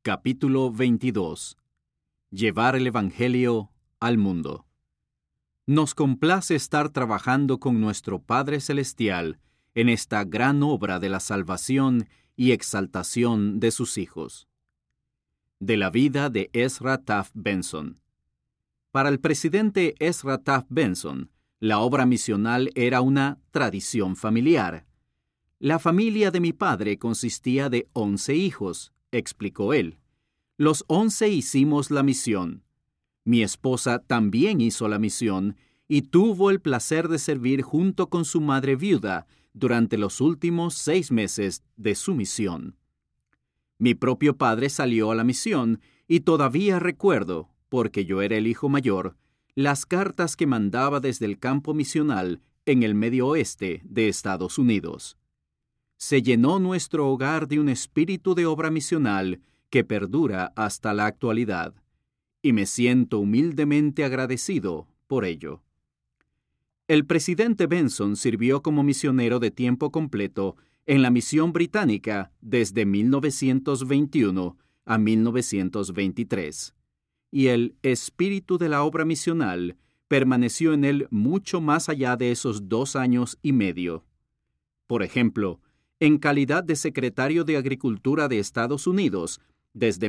Capítulo 22. Llevar el Evangelio al mundo. Nos complace estar trabajando con nuestro Padre Celestial en esta gran obra de la salvación y exaltación de sus hijos. De la vida de Ezra Taft Benson. Para el presidente Ezra Taft Benson, la obra misional era una tradición familiar. La familia de mi padre consistía de 11 hijos, explicó él. Los 11 hicimos la misión. Mi esposa también hizo la misión y tuvo el placer de servir junto con su madre viuda durante los últimos 6 meses de su misión. Mi propio padre salió a la misión y todavía recuerdo, porque yo era el hijo mayor, las cartas que mandaba desde el campo misional en el Medio Oeste de Estados Unidos. Se llenó nuestro hogar de un espíritu de obra misional que perdura hasta la actualidad, y me siento humildemente agradecido por ello. El presidente Benson sirvió como misionero de tiempo completo en la misión británica desde 1921 a 1923, y el espíritu de la obra misional permaneció en él mucho más allá de esos 2 años y medio. Por ejemplo, en calidad de secretario de Agricultura de Estados Unidos, desde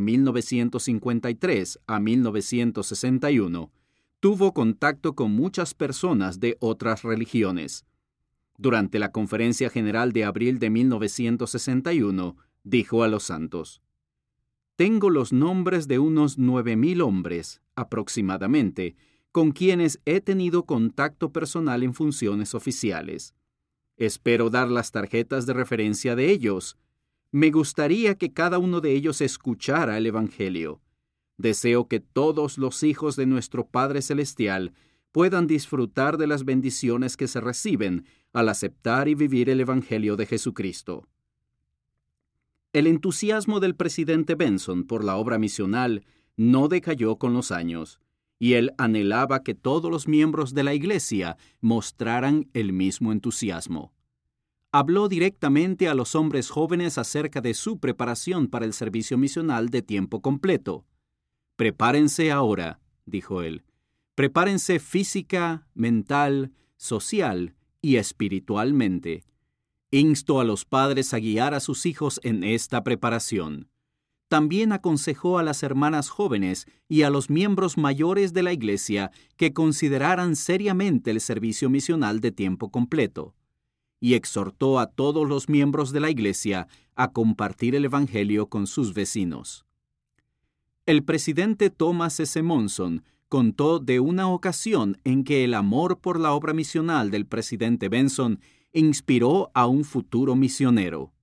1953 a 1961, tuvo contacto con muchas personas de otras religiones. Durante la Conferencia General de abril de 1961, dijo a los santos: «Tengo los nombres de unos 9,000 hombres, aproximadamente, con quienes he tenido contacto personal en funciones oficiales. Espero dar las tarjetas de referencia de ellos. Me gustaría que cada uno de ellos escuchara el Evangelio. Deseo que todos los hijos de nuestro Padre Celestial puedan disfrutar de las bendiciones que se reciben al aceptar y vivir el Evangelio de Jesucristo». El entusiasmo del presidente Benson por la obra misional no decayó con los años, y él anhelaba que todos los miembros de la Iglesia mostraran el mismo entusiasmo. Habló directamente a los hombres jóvenes acerca de su preparación para el servicio misional de tiempo completo. «Prepárense ahora», dijo él. «Prepárense física, mental, social y espiritualmente. Insto a los padres a guiar a sus hijos en esta preparación». También aconsejó a las hermanas jóvenes y a los miembros mayores de la Iglesia que consideraran seriamente el servicio misional de tiempo completo, y exhortó a todos los miembros de la Iglesia a compartir el Evangelio con sus vecinos. El presidente Thomas S. Monson contó de una ocasión en que el amor por la obra misional del presidente Benson inspiró a un futuro misionero.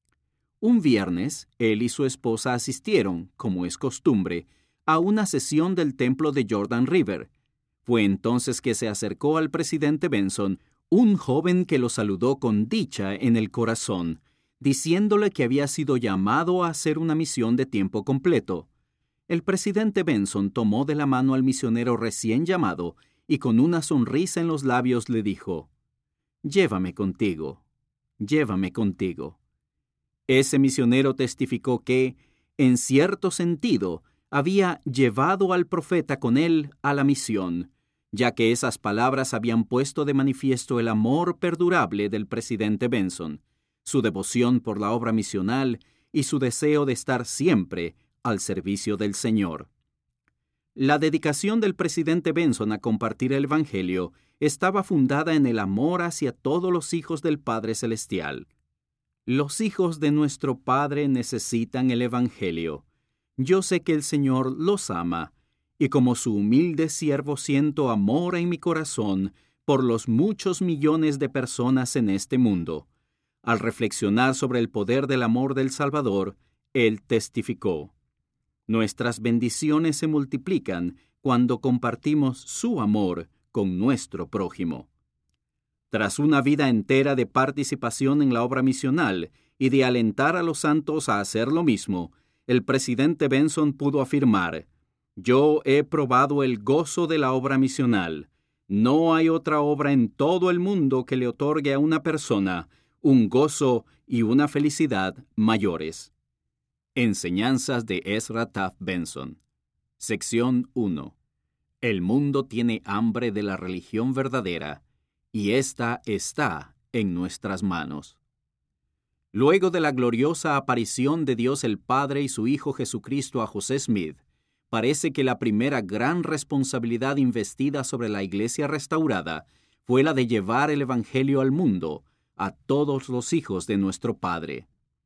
Un viernes, él y su esposa asistieron, como es costumbre, a una sesión del templo de Jordan River. Fue entonces que se acercó al presidente Benson un joven que lo saludó con dicha en el corazón, diciéndole que había sido llamado a hacer una misión de tiempo completo. El presidente Benson tomó de la mano al misionero recién llamado y con una sonrisa en los labios le dijo: «Llévame contigo, llévame contigo». Ese misionero testificó que, en cierto sentido, había llevado al profeta con él a la misión, ya que esas palabras habían puesto de manifiesto el amor perdurable del presidente Benson, su devoción por la obra misional y su deseo de estar siempre al servicio del Señor. La dedicación del presidente Benson a compartir el Evangelio estaba fundada en el amor hacia todos los hijos del Padre Celestial. Los hijos de nuestro Padre necesitan el Evangelio. Yo sé que el Señor los ama, y como su humilde siervo siento amor en mi corazón por los muchos millones de personas en este mundo. Al reflexionar sobre el poder del amor del Salvador, él testificó: «Nuestras bendiciones se multiplican cuando compartimos su amor con nuestro prójimo». Tras una vida entera de participación en la obra misional y de alentar a los santos a hacer lo mismo, el presidente Benson pudo afirmar: «Yo he probado el gozo de la obra misional. No hay otra obra en todo el mundo que le otorgue a una persona un gozo y una felicidad mayores». Enseñanzas de Ezra Taft Benson. Sección 1. El mundo tiene hambre de la religión verdadera, y ésta está en nuestras manos. Luego de la gloriosa aparición de Dios el Padre y su Hijo Jesucristo a José Smith, parece que la primera gran responsabilidad investida sobre la Iglesia restaurada fue la de llevar el Evangelio al mundo, a todos los hijos de nuestro Padre.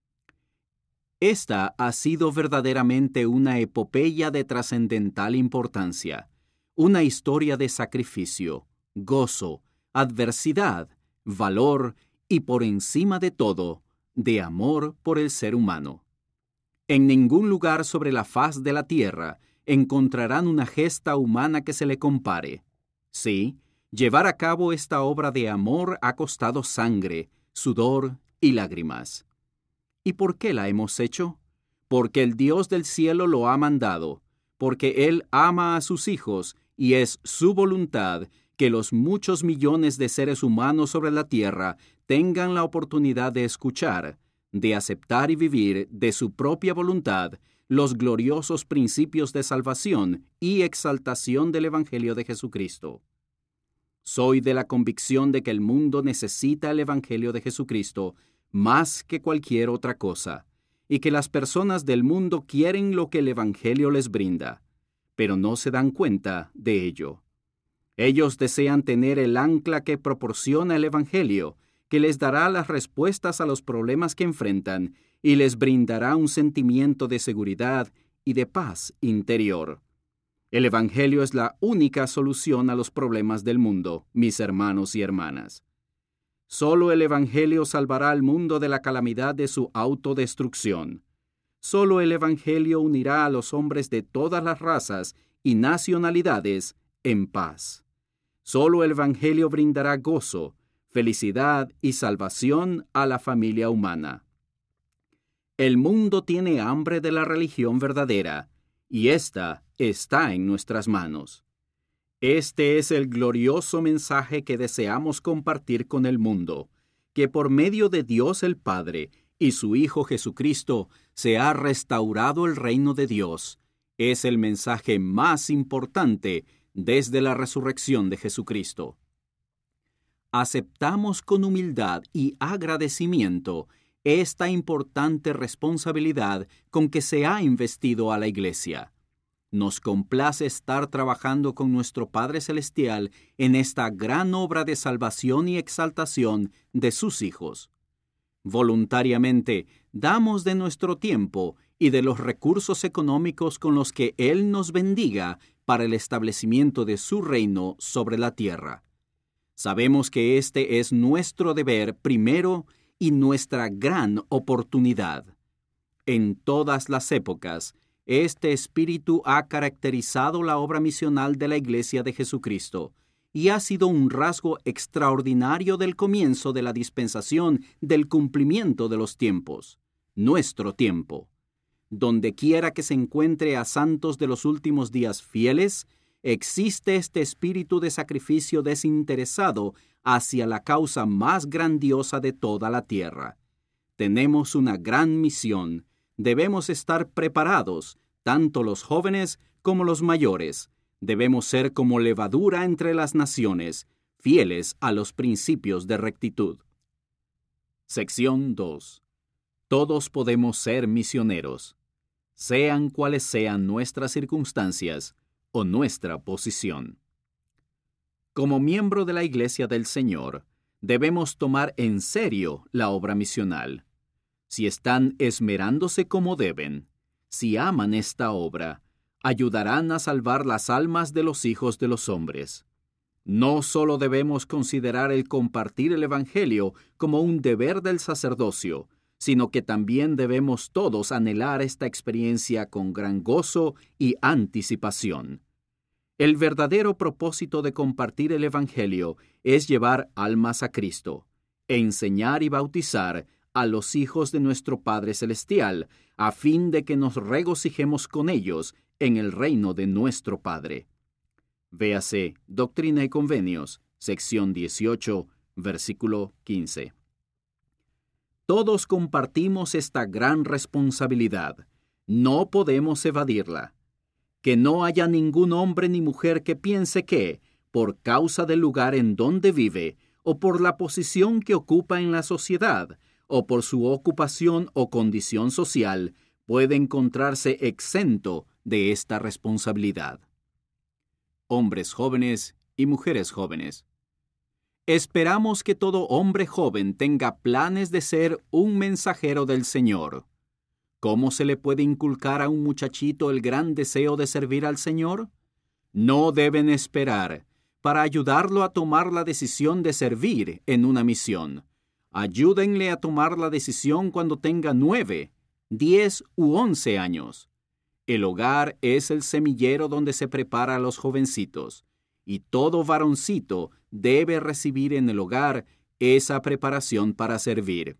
Esta ha sido verdaderamente una epopeya de trascendental importancia, una historia de sacrificio, gozo, adversidad, valor y, por encima de todo, de amor por el ser humano. En ningún lugar sobre la faz de la tierra encontrarán una gesta humana que se le compare. Sí, llevar a cabo esta obra de amor ha costado sangre, sudor y lágrimas. ¿Y por qué la hemos hecho? Porque el Dios del cielo lo ha mandado, porque Él ama a sus hijos y es su voluntad que los muchos millones de seres humanos sobre la tierra tengan la oportunidad de escuchar, de aceptar y vivir de su propia voluntad los gloriosos principios de salvación y exaltación del Evangelio de Jesucristo. Soy de la convicción de que el mundo necesita el Evangelio de Jesucristo más que cualquier otra cosa, y que las personas del mundo quieren lo que el Evangelio les brinda, pero no se dan cuenta de ello. Ellos desean tener el ancla que proporciona el Evangelio, que les dará las respuestas a los problemas que enfrentan y les brindará un sentimiento de seguridad y de paz interior. El Evangelio es la única solución a los problemas del mundo, mis hermanos y hermanas. Solo el Evangelio salvará al mundo de la calamidad de su autodestrucción. Solo el Evangelio unirá a los hombres de todas las razas y nacionalidades en paz. Solo el Evangelio brindará gozo, felicidad y salvación a la familia humana. El mundo tiene hambre de la religión verdadera, y ésta está en nuestras manos. Este es el glorioso mensaje que deseamos compartir con el mundo, que por medio de Dios el Padre y su Hijo Jesucristo se ha restaurado el reino de Dios. Es el mensaje más importante desde la resurrección de Jesucristo. Aceptamos con humildad y agradecimiento esta importante responsabilidad con que se ha investido a la Iglesia. Nos complace estar trabajando con nuestro Padre Celestial en esta gran obra de salvación y exaltación de sus hijos. Voluntariamente damos de nuestro tiempo y de los recursos económicos con los que Él nos bendiga para el establecimiento de su reino sobre la tierra. Sabemos que este es nuestro deber primero y nuestra gran oportunidad. En todas las épocas, este espíritu ha caracterizado la obra misional de la Iglesia de Jesucristo y ha sido un rasgo extraordinario del comienzo de la dispensación del cumplimiento de los tiempos, nuestro tiempo. Donde quiera que se encuentre a santos de los últimos días fieles, existe este espíritu de sacrificio desinteresado hacia la causa más grandiosa de toda la tierra. Tenemos una gran misión. Debemos estar preparados, tanto los jóvenes como los mayores. Debemos ser como levadura entre las naciones, fieles a los principios de rectitud. Sección 2. Todos podemos ser misioneros, sean cuales sean nuestras circunstancias o nuestra posición. Como miembro de la Iglesia del Señor, debemos tomar en serio la obra misional. Si están esmerándose como deben, si aman esta obra, ayudarán a salvar las almas de los hijos de los hombres. No solo debemos considerar el compartir el Evangelio como un deber del sacerdocio, sino que también debemos todos anhelar esta experiencia con gran gozo y anticipación. El verdadero propósito de compartir el Evangelio es llevar almas a Cristo, enseñar y bautizar a los hijos de nuestro Padre Celestial, a fin de que nos regocijemos con ellos en el reino de nuestro Padre. Véase Doctrina y Convenios, sección 18, versículo 15. Todos compartimos esta gran responsabilidad, No podemos evadirla. Que no haya ningún hombre ni mujer que piense que, por causa del lugar en donde vive, o por la posición que ocupa en la sociedad, o por su ocupación o condición social, puede encontrarse exento de esta responsabilidad. Hombres jóvenes y mujeres jóvenes. Esperamos que todo hombre joven tenga planes de ser un mensajero del Señor. ¿Cómo se le puede inculcar a un muchachito el gran deseo de servir al Señor? No deben esperar para ayudarlo a tomar la decisión de servir en una misión. Ayúdenle a tomar la decisión cuando tenga 9, 10 u 11 años. El hogar es el semillero donde se prepara a los jovencitos, y todo varoncito debe recibir en el hogar esa preparación para servir.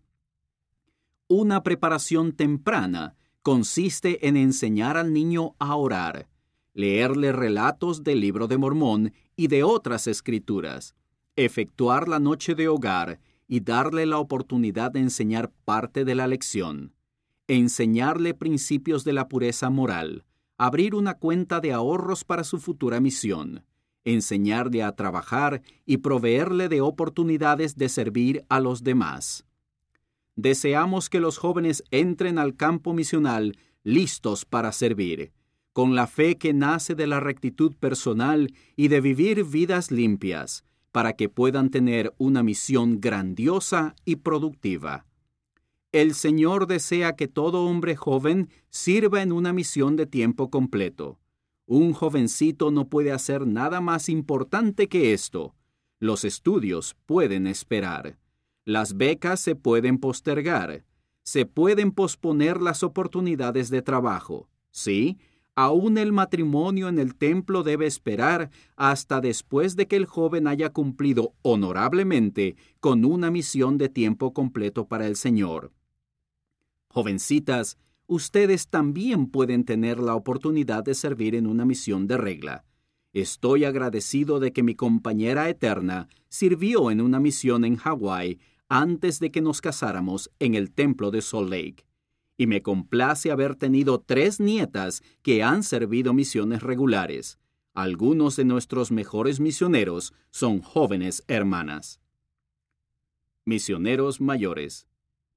Una preparación temprana consiste en enseñar al niño a orar, leerle relatos del Libro de Mormón y de otras escrituras, efectuar la noche de hogar y darle la oportunidad de enseñar parte de la lección, enseñarle principios de la pureza moral, abrir una cuenta de ahorros para su futura misión, enseñarle a trabajar y proveerle de oportunidades de servir a los demás. Deseamos que los jóvenes entren al campo misional listos para servir, con la fe que nace de la rectitud personal y de vivir vidas limpias, para que puedan tener una misión grandiosa y productiva. El Señor desea que todo hombre joven sirva en una misión de tiempo completo. Un jovencito no puede hacer nada más importante que esto. Los estudios pueden esperar. Las becas se pueden postergar. Se pueden posponer las oportunidades de trabajo. Sí, aún el matrimonio en el templo debe esperar hasta después de que el joven haya cumplido honorablemente con una misión de tiempo completo para el Señor. Jovencitas, ustedes también pueden tener la oportunidad de servir en una misión de regla. Estoy agradecido de que mi compañera eterna sirvió en una misión en Hawái antes de que nos casáramos en el templo de Salt Lake. Y me complace haber tenido 3 nietas que han servido misiones regulares. Algunos de nuestros mejores misioneros son jóvenes hermanas. Misioneros mayores.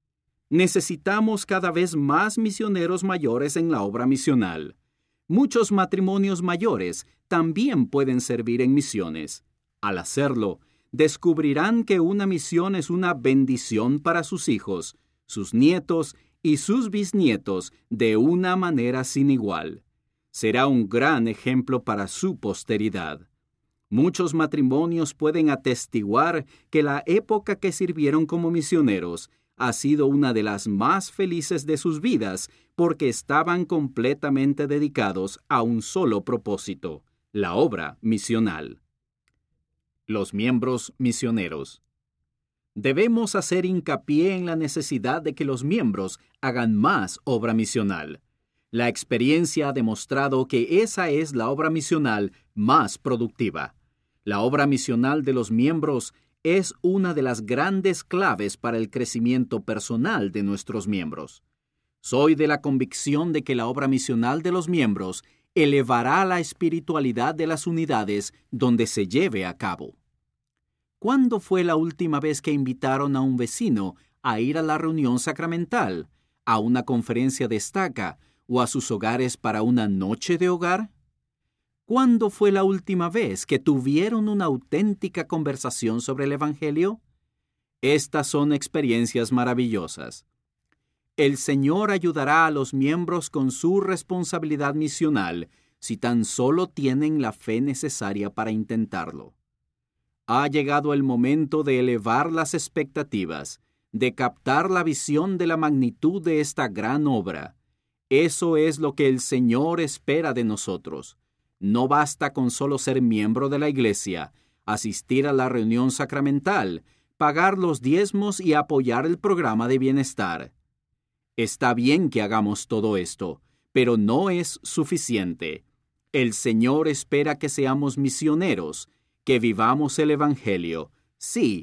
Necesitamos cada vez más misioneros mayores en la obra misional. Muchos matrimonios mayores también pueden servir en misiones. Al hacerlo, descubrirán que una misión es una bendición para sus hijos, sus nietos y sus bisnietos de una manera sin igual. Será un gran ejemplo para su posteridad. Muchos matrimonios pueden atestiguar que la época que sirvieron como misioneros ha sido una de las más felices de sus vidas porque estaban completamente dedicados a un solo propósito, la obra misional. Los miembros misioneros. Debemos hacer hincapié en la necesidad de que los miembros hagan más obra misional. La experiencia ha demostrado que esa es la obra misional más productiva. La obra misional de los miembros es una de las grandes claves para el crecimiento personal de nuestros miembros. Soy de la convicción de que la obra misional de los miembros elevará la espiritualidad de las unidades donde se lleve a cabo. ¿Cuándo fue la última vez que invitaron a un vecino a ir a la reunión sacramental, a una conferencia de estaca o a sus hogares para una noche de hogar? ¿Cuándo fue la última vez que tuvieron una auténtica conversación sobre el Evangelio? Estas son experiencias maravillosas. El Señor ayudará a los miembros con su responsabilidad misional si tan solo tienen la fe necesaria para intentarlo. Ha llegado el momento de elevar las expectativas, de captar la visión de la magnitud de esta gran obra. Eso es lo que el Señor espera de nosotros. No basta con solo ser miembro de la iglesia, asistir a la reunión sacramental, pagar los diezmos y apoyar el programa de bienestar. Está bien que hagamos todo esto, pero no es suficiente. El Señor espera que seamos misioneros, que vivamos el Evangelio, sí,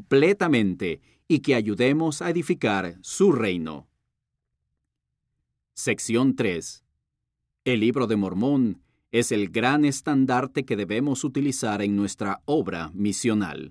completamente, y que ayudemos a edificar su reino. Sección 3. El Libro de Mormón es el gran estandarte que debemos utilizar en nuestra obra misional.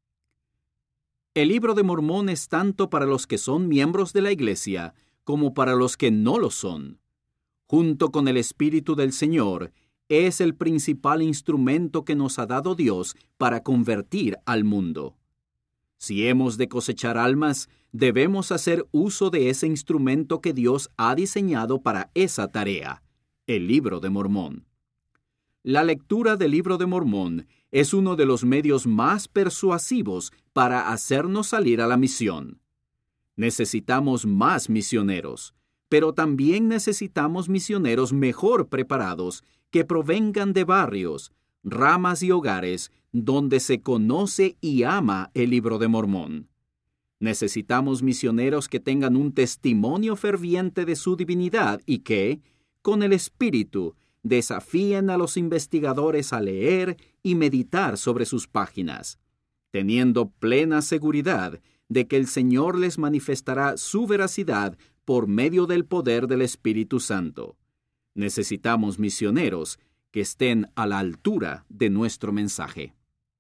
El Libro de Mormón es tanto para los que son miembros de la Iglesia como para los que no lo son. Junto con el Espíritu del Señor, es el principal instrumento que nos ha dado Dios para convertir al mundo. Si hemos de cosechar almas, debemos hacer uso de ese instrumento que Dios ha diseñado para esa tarea, el Libro de Mormón. La lectura del Libro de Mormón es uno de los medios más persuasivos para hacernos salir a la misión. Necesitamos más misioneros, pero también necesitamos misioneros mejor preparados que provengan de barrios, ramas y hogares donde se conoce y ama el Libro de Mormón. Necesitamos misioneros que tengan un testimonio ferviente de su divinidad y que, con el Espíritu, desafíen a los investigadores a leer y meditar sobre sus páginas, teniendo plena seguridad de que el Señor les manifestará su veracidad por medio del poder del Espíritu Santo. Necesitamos misioneros que estén a la altura de nuestro mensaje.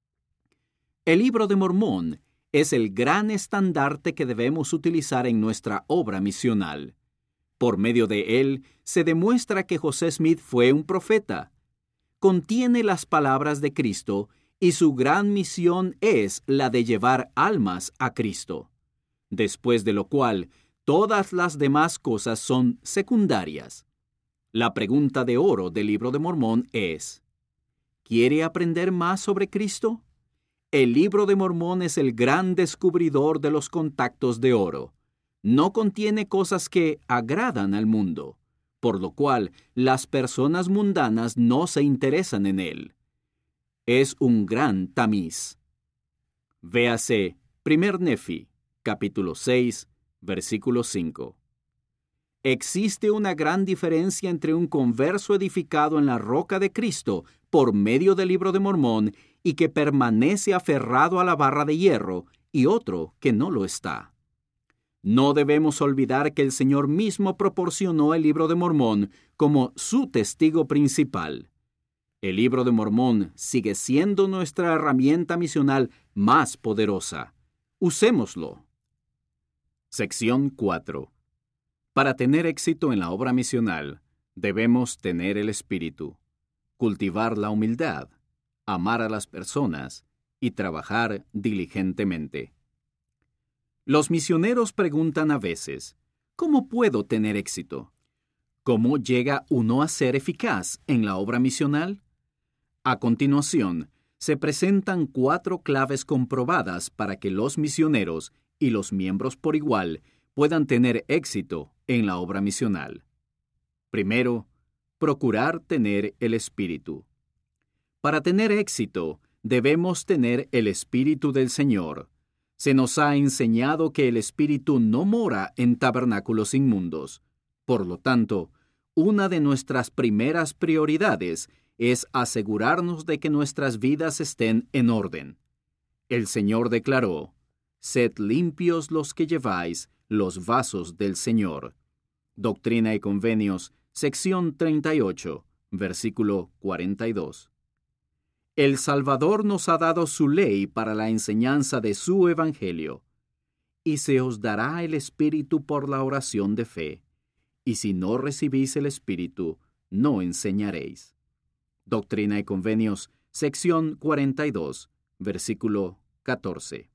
El Libro de Mormón es el gran estandarte que debemos utilizar en nuestra obra misional. Por medio de él se demuestra que José Smith fue un profeta. Contiene las palabras de Cristo y su gran misión es la de llevar almas a Cristo. Después de lo cual, todas las demás cosas son secundarias. La pregunta de oro del Libro de Mormón es: ¿quiere aprender más sobre Cristo? El Libro de Mormón es el gran descubridor de los contactos de oro. No contiene cosas que agradan al mundo, por lo cual las personas mundanas no se interesan en él. Es un gran tamiz. Véase 1 Nefi, capítulo 6, versículo 5. Existe una gran diferencia entre un converso edificado en la roca de Cristo por medio del Libro de Mormón y que permanece aferrado a la barra de hierro y otro que no lo está. No debemos olvidar que el Señor mismo proporcionó el Libro de Mormón como su testigo principal. El Libro de Mormón sigue siendo nuestra herramienta misional más poderosa. Usémoslo. Sección 4. Para tener éxito en la obra misional, debemos tener el Espíritu, cultivar la humildad, amar a las personas y trabajar diligentemente. Los misioneros preguntan a veces: ¿cómo puedo tener éxito? ¿Cómo llega uno a ser eficaz en la obra misional? A continuación, se presentan 4 claves comprobadas para que los misioneros y los miembros por igual puedan tener éxito en la obra misional. Primero, procurar tener el Espíritu. Para tener éxito, debemos tener el Espíritu del Señor. Se nos ha enseñado que el Espíritu no mora en tabernáculos inmundos. Por lo tanto, una de nuestras primeras prioridades es asegurarnos de que nuestras vidas estén en orden. El Señor declaró: «Sed limpios los que lleváis los vasos del Señor». Doctrina y Convenios, sección 38, versículo 42. El Salvador nos ha dado su ley para la enseñanza de su Evangelio. Y se os dará el Espíritu por la oración de fe. Y si no recibís el Espíritu, no enseñaréis. Doctrina y Convenios, sección 42, versículo 14.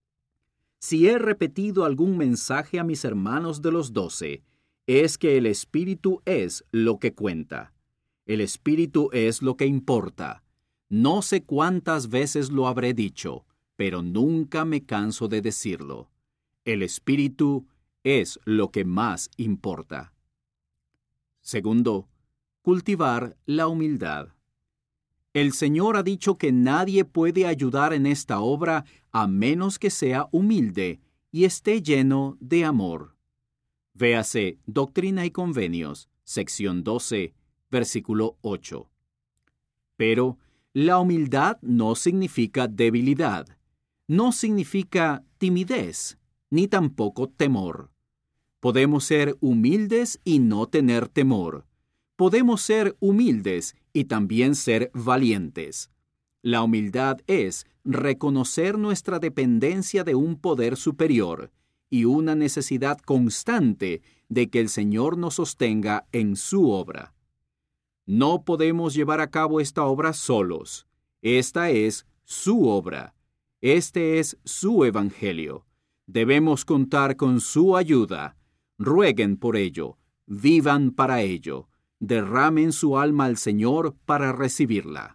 Si he repetido algún mensaje a mis hermanos de los 12, es que el Espíritu es lo que cuenta. El Espíritu es lo que importa. No sé cuántas veces lo habré dicho, pero nunca me canso de decirlo. El Espíritu es lo que más importa. Segundo, cultivar la humildad. El Señor ha dicho que nadie puede ayudar en esta obra a menos que sea humilde y esté lleno de amor. Véase Doctrina y Convenios, sección 12, versículo 8. Pero la humildad no significa debilidad, no significa timidez, ni tampoco temor. Podemos ser humildes y no tener temor. Podemos ser humildes y también ser valientes. La humildad es reconocer nuestra dependencia de un poder superior y una necesidad constante de que el Señor nos sostenga en su obra. No podemos llevar a cabo esta obra solos. Esta es su obra. Este es su evangelio. Debemos contar con su ayuda. Rueguen por ello, vivan para ello, derramen su alma al Señor para recibirla.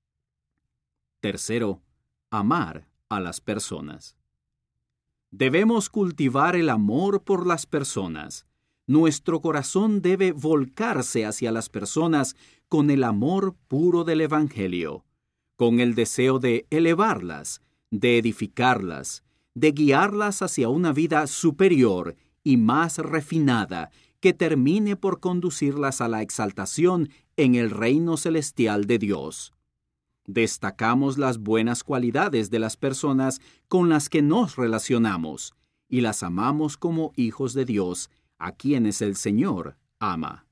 Tercero, amar a las personas. Debemos cultivar el amor por las personas. Nuestro corazón debe volcarse hacia las personas con el amor puro del Evangelio, con el deseo de elevarlas, de edificarlas, de guiarlas hacia una vida superior y más refinada que termine por conducirlas a la exaltación en el reino celestial de Dios. Destacamos las buenas cualidades de las personas con las que nos relacionamos y las amamos como hijos de Dios, a quienes el Señor ama.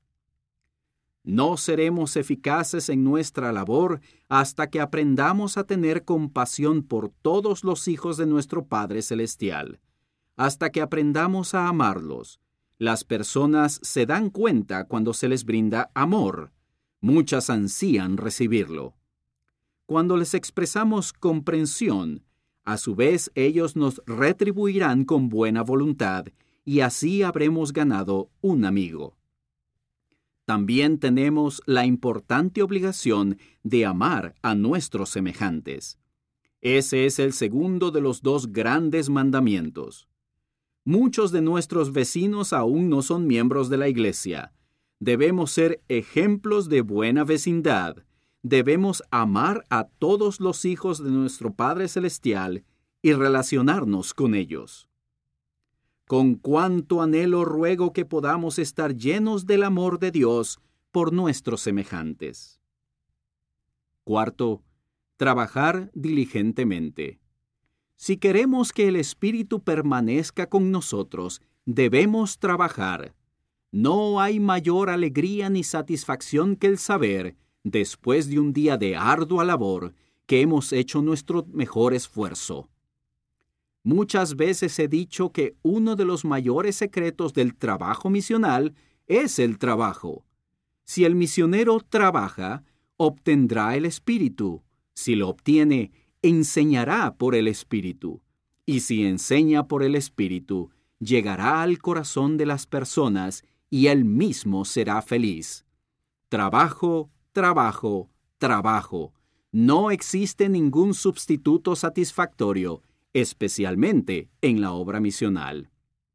No seremos eficaces en nuestra labor hasta que aprendamos a tener compasión por todos los hijos de nuestro Padre Celestial, hasta que aprendamos a amarlos. Las personas se dan cuenta cuando se les brinda amor. Muchas ansían recibirlo. Cuando les expresamos comprensión, a su vez ellos nos retribuirán con buena voluntad y así habremos ganado un amigo. También tenemos la importante obligación de amar a nuestros semejantes. Ese es el segundo de los 2 grandes mandamientos. Muchos de nuestros vecinos aún no son miembros de la iglesia. Debemos ser ejemplos de buena vecindad. Debemos amar a todos los hijos de nuestro Padre Celestial y relacionarnos con ellos. Con cuánto anhelo ruego que podamos estar llenos del amor de Dios por nuestros semejantes. Cuarto, trabajar diligentemente. Si queremos que el Espíritu permanezca con nosotros, debemos trabajar. No hay mayor alegría ni satisfacción que el saber, después de un día de ardua labor, que hemos hecho nuestro mejor esfuerzo. Muchas veces he dicho que uno de los mayores secretos del trabajo misional es el trabajo. Si el misionero trabaja, obtendrá el Espíritu. Si lo obtiene, enseñará por el Espíritu. Y si enseña por el Espíritu, llegará al corazón de las personas y él mismo será feliz. Trabajo, trabajo, trabajo. No existe ningún sustituto satisfactorio, especialmente en la obra misional.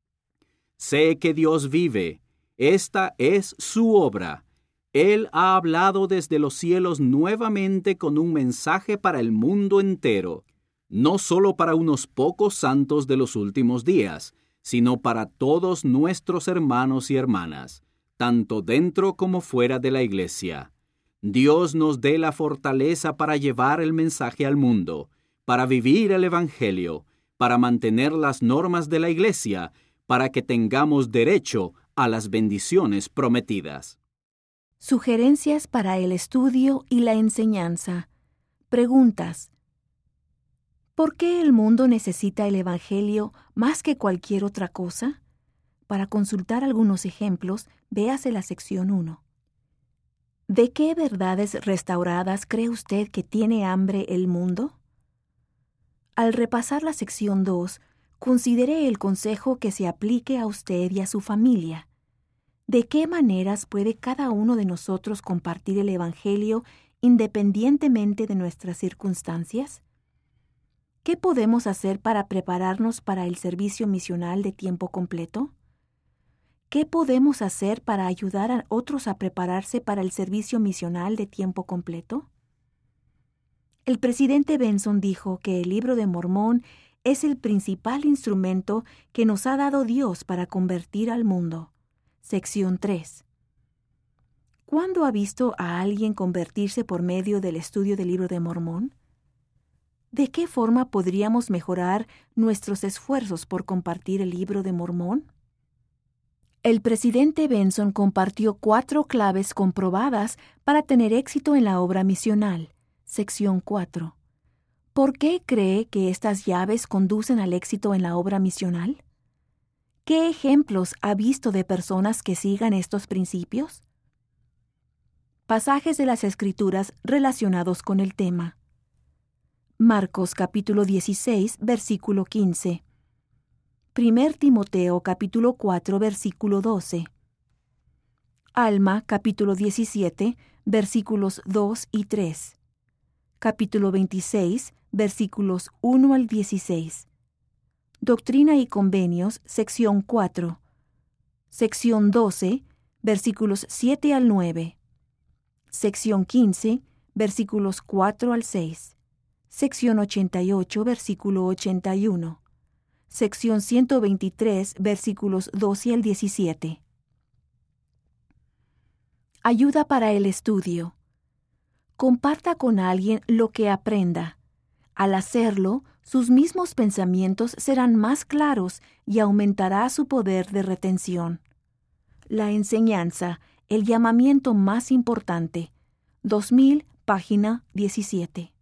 Sé que Dios vive. Esta es su obra. Él ha hablado desde los cielos nuevamente con un mensaje para el mundo entero, no solo para unos pocos santos de los últimos días, sino para todos nuestros hermanos y hermanas, tanto dentro como fuera de la iglesia. Dios nos dé la fortaleza para llevar el mensaje al mundo, para vivir el Evangelio, para mantener las normas de la iglesia, para que tengamos derecho a las bendiciones prometidas. Sugerencias para el estudio y la enseñanza. Preguntas. ¿Por qué el mundo necesita el Evangelio más que cualquier otra cosa? Para consultar algunos ejemplos, véase la sección 1. ¿De qué verdades restauradas cree usted que tiene hambre el mundo? Al repasar la sección 2, considere el consejo que se aplique a usted y a su familia. ¿De qué maneras puede cada uno de nosotros compartir el Evangelio independientemente de nuestras circunstancias? ¿Qué podemos hacer para prepararnos para el servicio misional de tiempo completo? ¿Qué podemos hacer para ayudar a otros a prepararse para el servicio misional de tiempo completo? El presidente Benson dijo que el Libro de Mormón es el principal instrumento que nos ha dado Dios para convertir al mundo. Sección 3. ¿Cuándo ha visto a alguien convertirse por medio del estudio del Libro de Mormón? ¿De qué forma podríamos mejorar nuestros esfuerzos por compartir el Libro de Mormón? El presidente Benson compartió 4 claves comprobadas para tener éxito en la obra misional. Sección 4. ¿Por qué cree que estas llaves conducen al éxito en la obra misional? ¿Qué ejemplos ha visto de personas que sigan estos principios? Pasajes de las Escrituras relacionados con el tema. Marcos capítulo 16, versículo 15. 1 Timoteo capítulo 4, versículo 12. Alma capítulo 17, versículos 2 y 3. Capítulo 26, versículos 1 al 16. Doctrina y Convenios, sección 4. Sección 12, versículos 7 al 9. Sección 15, versículos 4 al 6. Sección 88, versículo 81. Sección 123, versículos 12 al 17. Ayuda para el estudio. Comparta con alguien lo que aprenda. Al hacerlo, sus mismos pensamientos serán más claros y aumentará su poder de retención. La enseñanza, el llamamiento más importante. 2000, página 17.